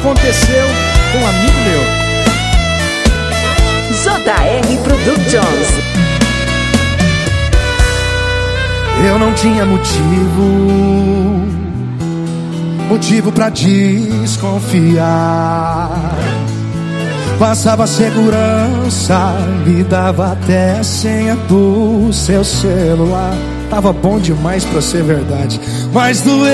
aconteceu com um amigo meu. JR Productions. Eu não tinha motivo pra desconfiar. Passava segurança, me dava até a senha do seu celular. Tava bom demais pra ser verdade. Mas doeu,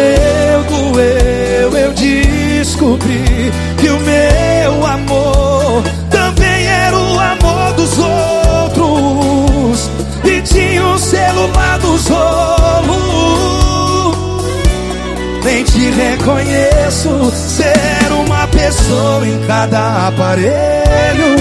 eu descobri que o meu amor também era o amor dos outros. E tinha um celular dos rolos. Nem te reconheço, ser uma pessoa em cada aparelho.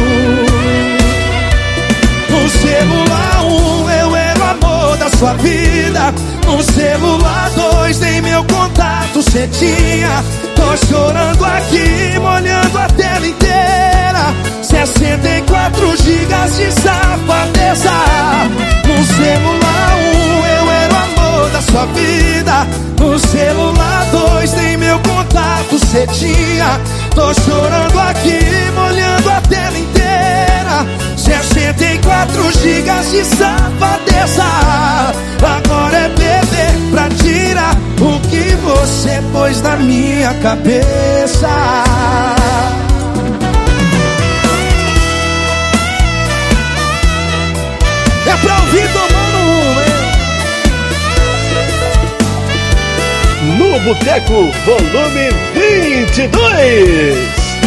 No celular 1 eu era o amor da sua vida. No celular 2 nem meu contato cê tinha. Tô chorando aqui, molhando a tela inteira. 64 gigas de safadeza. No celular 1 eu era o amor da sua vida. No celular 2 nem meu contato cê tinha. Tô chorando aqui, molhando a tela inteira. 64 gigas de safadeza. Agora é beber pra tirar o que você pôs na minha cabeça. É pra ouvir tomando um, hein? No Boteco, volume 22.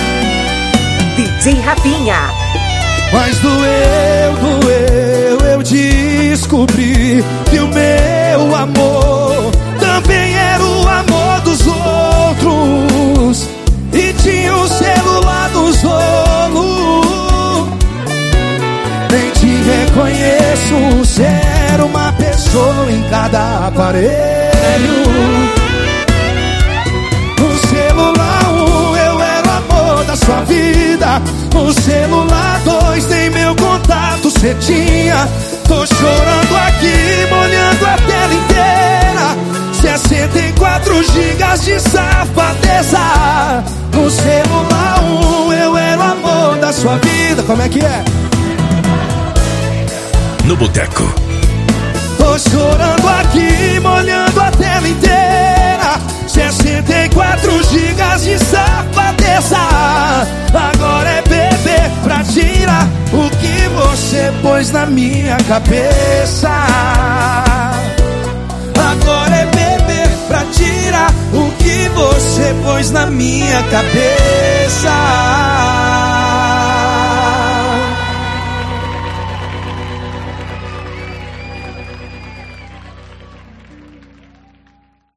DJ Rafinha. Mas doeu, eu descobri que o meu amor também era o amor dos outros. E tinha o celular dos rolos. Nem te reconheço, ser uma pessoa em cada aparelho. No celular 1 eu era o amor da sua vida. No celular 2 nem meu contato cê tinha. Tô chorando aqui, molhando a tela inteira. 64 gigas de safadeza. No celular 1 eu era o amor da sua vida. Como é que é? No Boteco. Tô chorando aqui, molhando a tela inteira. 64 gigas de safadeza. Agora é beber pra tirar o que você pôs na minha cabeça. Agora é beber pra tirar o que você pôs na minha cabeça.